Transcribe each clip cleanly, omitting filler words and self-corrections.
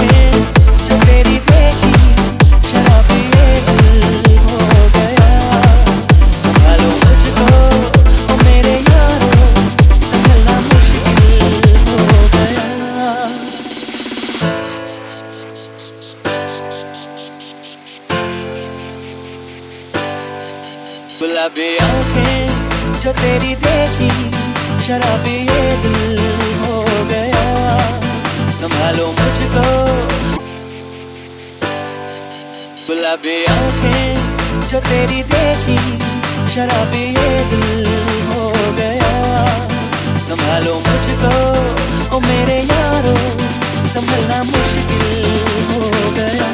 आंखें जो तेरी देखी, शराबी ये दिल हो गया। संभालो मुझको ओ मेरे यारो, संभलना मुश्किल हो गया। गुलाबी आंखें जो तेरी देखी, शराबी ये दिल हो गया। संभालो मुझको। गुलाबी आंखें जो तेरी देखी, शराबी ये दिल हो गया। संभालो मुझको ओ मेरे यारो, संभलना मुश्किल हो गया।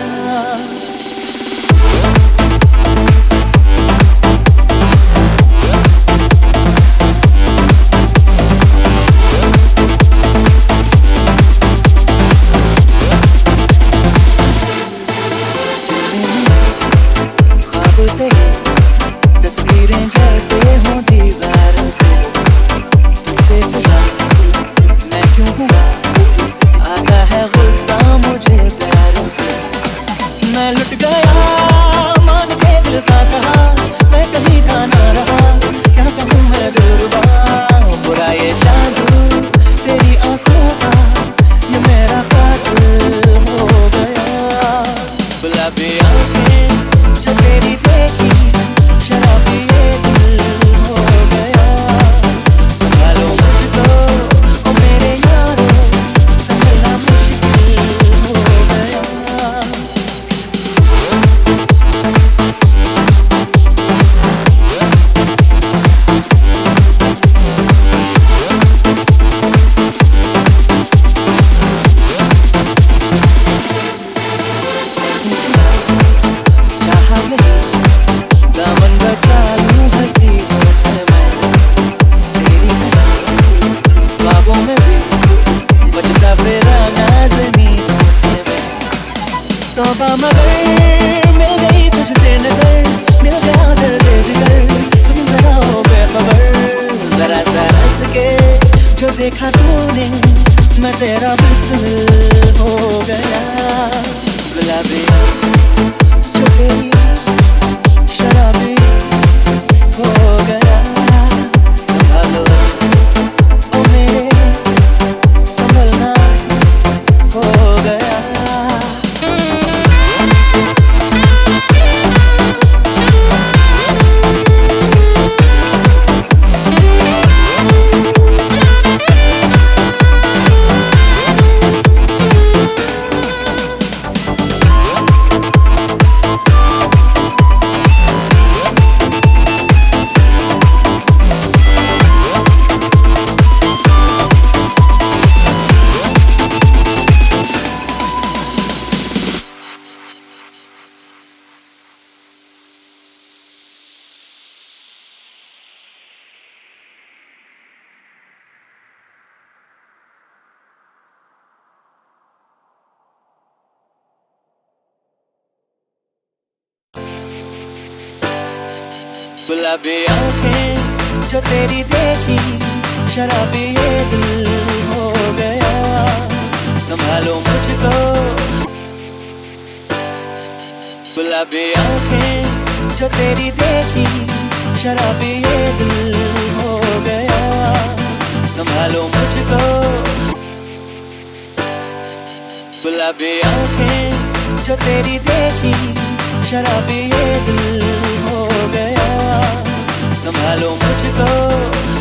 तस्वीरें जैसे हों दीवारों पे, तुझसे खुदा मैं क्यों हुआ, आता है गुस्सा मुझे प्यारों पे। मैं लुट गया मान के दिल का कहा, मैं कहीं का ना रहा, क्या कहूँ मैं दिलरुबा। बुरा ये जादू तेरी आंखों का, ये मेरा कातिल हो गया। गुलाबी आंखें जो तेरी देखी, शराबी ये दिल हो गया। संभालो मुझको ओ मेरे यारो, संभलना मुश्किल हो गया। चाहा यही दामन बचा लूं हसीनों से मैं, तेरी हंसी ख्वाबों में भी बचता फिरा नाज़नीनों से मैं। तौबा मगर मिल गई तुझसे नजर, मिल गया दर्द जिगर, सुन जरा हो बेखबर। जरा सा हंस के जो देखा तूने, मैं तेरा बिस्मिल हो गया। गुलाबी जो तेरी शराबी हो गया। संभालो ओ मेरे, संभलना हो गया। गुलाबी आंखें जो तेरी देखी, शराबी ये दिल हो गया। संभालो मुझको। गुलाबी आंखें जो तेरी देखी, शराबी ये दिल हो गया। संभालो मुझको। गुलाबी आंखें जो तेरी देखी, शराबी ये दिल हो गया। संभालो मुझको।